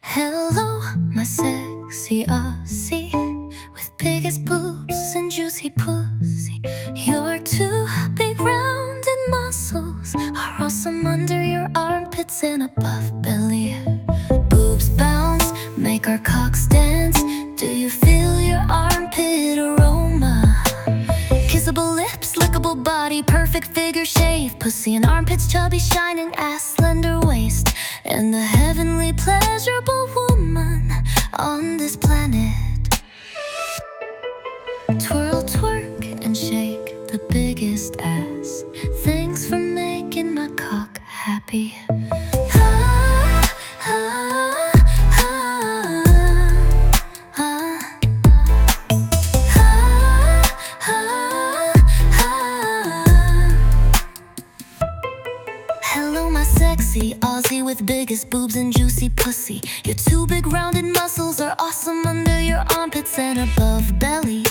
Hello, my sexy Aussie, with biggest boobs and juicy pussy. Your two big rounded muscles are awesome under your armpits and above belly. Boobs bounce, make our cocks dance. Do you feel your armpit aroma? Kissable lips, lickable body, perfect figure shave. Pussy and armpits, chubby, shining ass, slender waist, and the heavenly pleasurable woman on this planet. Twirl, twerk, and shake the biggest ass. Thanks for making my cock happy. Hello, my sexy Aussie with biggest boobs and juicy pussy. Your two big rounded muscles are awesome under your armpits and above belly.